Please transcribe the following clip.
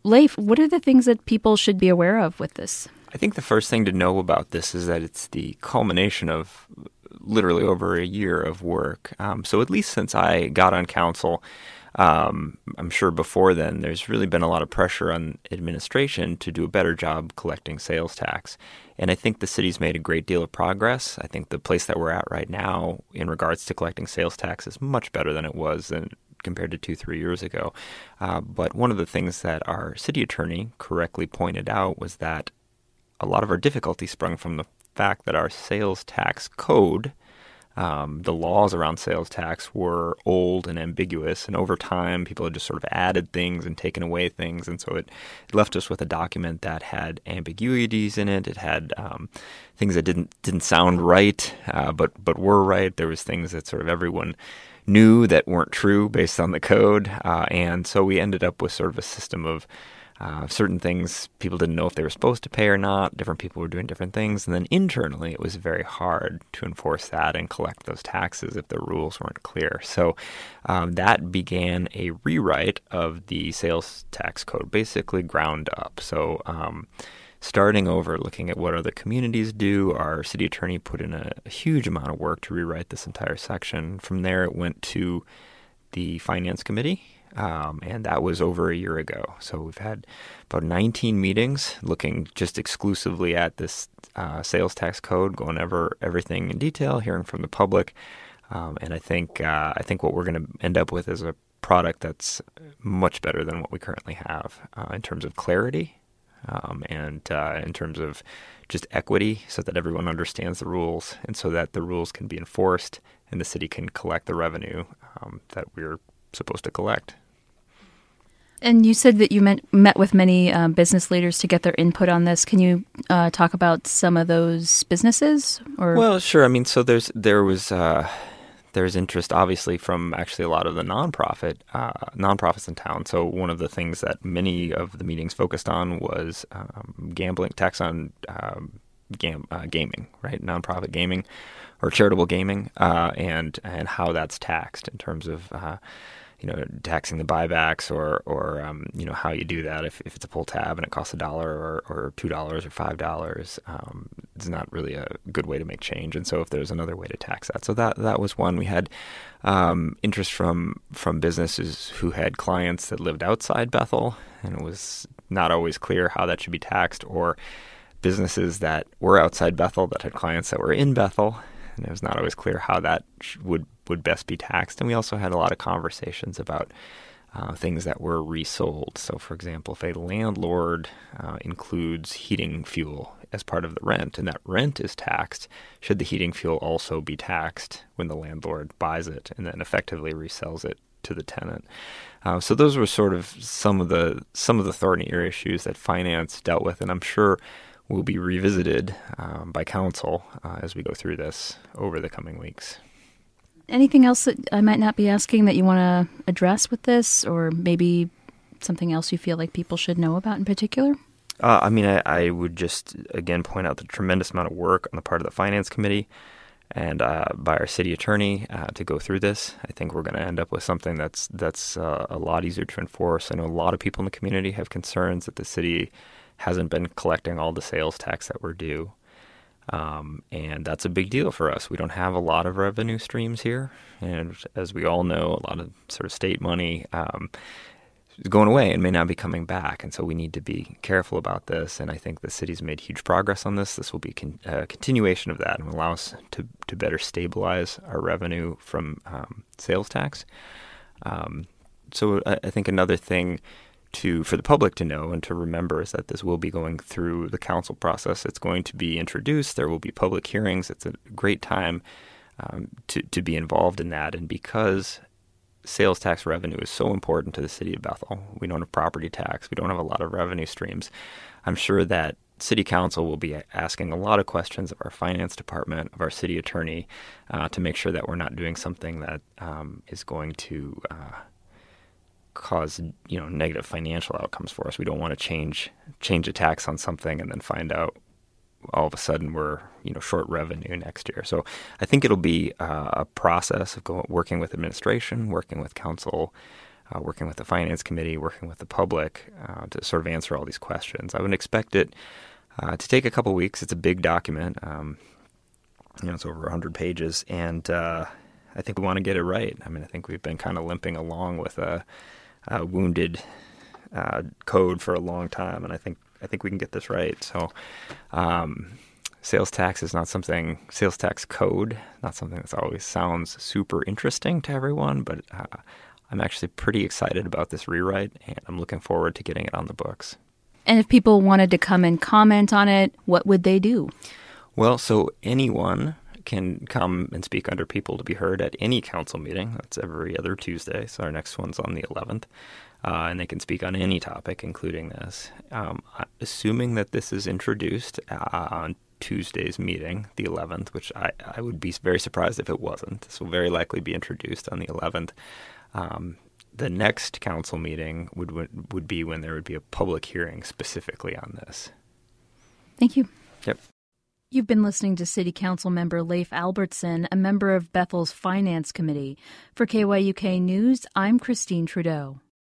Leif, what are the things that people should be aware of with this? I think the first thing to know about this is that it's the culmination of literally over a year of work. So at least since I got on council, I'm sure before then, there's really been a lot of pressure on administration to do a better job collecting sales tax. And I think the city's made a great deal of progress. I think the place that we're at right now in regards to collecting sales tax is much better than it was compared to 2-3 years ago. But one of the things that our city attorney correctly pointed out was that a lot of our difficulty sprung from the fact that our sales tax code, the laws around sales tax, were old and ambiguous, and over time people had just sort of added things and taken away things, and so it left us with a document that had ambiguities in it. It had things that didn't sound right, but were right. There was things that sort of everyone knew that weren't true based on the code, and so we ended up with sort of a system of certain things people didn't know if they were supposed to pay or not. Different people were doing different things. And then internally, it was very hard to enforce that and collect those taxes if the rules weren't clear. So that began a rewrite of the sales tax code, basically ground up. So starting over, looking at what other communities do, our city attorney put in a huge amount of work to rewrite this entire section. From there, it went to the Finance Committee. And that was over a year ago. So we've had about 19 meetings looking just exclusively at this sales tax code, going over everything in detail, hearing from the public. And I think what we're going to end up with is a product that's much better than what we currently have in terms of clarity and in terms of just equity, so that everyone understands the rules and so that the rules can be enforced and the city can collect the revenue that we're supposed to collect. And you said that you met with many business leaders to get their input on this. Can you talk about some of those businesses? Or Well, sure. I mean, so there's interest, obviously, from actually a lot of the nonprofits in town. So one of the things that many of the meetings focused on was gambling, tax on gaming, right? Nonprofit gaming or charitable gaming, and how that's taxed in terms of taxing the buybacks or how you do that. If it's a pull tab and it costs $1 or $2 or $5, it's not really a good way to make change. And so if there's another way to tax that. So that was one. We had interest from businesses who had clients that lived outside Bethel, and it was not always clear how that should be taxed, or businesses that were outside Bethel that had clients that were in Bethel, and it was not always clear how that would best be taxed. And we also had a lot of conversations about things that were resold. So, for example, if a landlord includes heating fuel as part of the rent, and that rent is taxed, should the heating fuel also be taxed when the landlord buys it and then effectively resells it to the tenant? So those were sort of some of the thornier issues that finance dealt with, and I'm sure will be revisited by council as we go through this over the coming weeks. Anything else that I might not be asking that you want to address with this, or maybe something else you feel like people should know about in particular? I would just, again, point out the tremendous amount of work on the part of the Finance Committee and by our city attorney to go through this. I think we're going to end up with something that's a lot easier to enforce. I know a lot of people in the community have concerns that the city hasn't been collecting all the sales tax that we're due. And that's a big deal for us. We don't have a lot of revenue streams here. And as we all know, a lot of sort of state money is going away and may not be coming back. And so we need to be careful about this. And I think the city's made huge progress on this. This will be a continuation of that and will allow us to better stabilize our revenue from sales tax. So I think another thing for the public to know and to remember is that this will be going through the council process. It's going to be introduced. There will be public hearings. It's a great time to be involved in that. And because sales tax revenue is so important to the city of Bethel, we don't have property tax, we don't have a lot of revenue streams, I'm sure that City Council will be asking a lot of questions of our finance department, of our city attorney, to make sure that we're not doing something that is going to cause negative financial outcomes for us. We don't want to change a tax on something and then find out all of a sudden we're short revenue next year. So I think it'll be a process of working with administration, working with council working with the Finance Committee, working with the public to sort of answer all these questions. I would expect it to take a couple weeks. It's a big document. It's over 100 pages, and I think we want to get it right. I mean, I think we've been kind of limping along with a wounded code for a long time, and I think we can get this right. So, sales tax code, not something that always sounds super interesting to everyone, but I'm actually pretty excited about this rewrite, and I'm looking forward to getting it on the books. And if people wanted to come and comment on it, what would they do? Well, so anyone can come and speak under People to be Heard at any council meeting. That's every other Tuesday, so our next one's on the 11th. And they can speak on any topic, including this. Assuming that this is introduced on Tuesday's meeting, the 11th, which I would be very surprised if it wasn't. This will very likely be introduced on the 11th. The next council meeting would be when there would be a public hearing specifically on this. Thank you. Yep. You've been listening to City Council member Leif Albertson, a member of Bethel's Finance Committee. For KYUK News, I'm Christine Trudeau.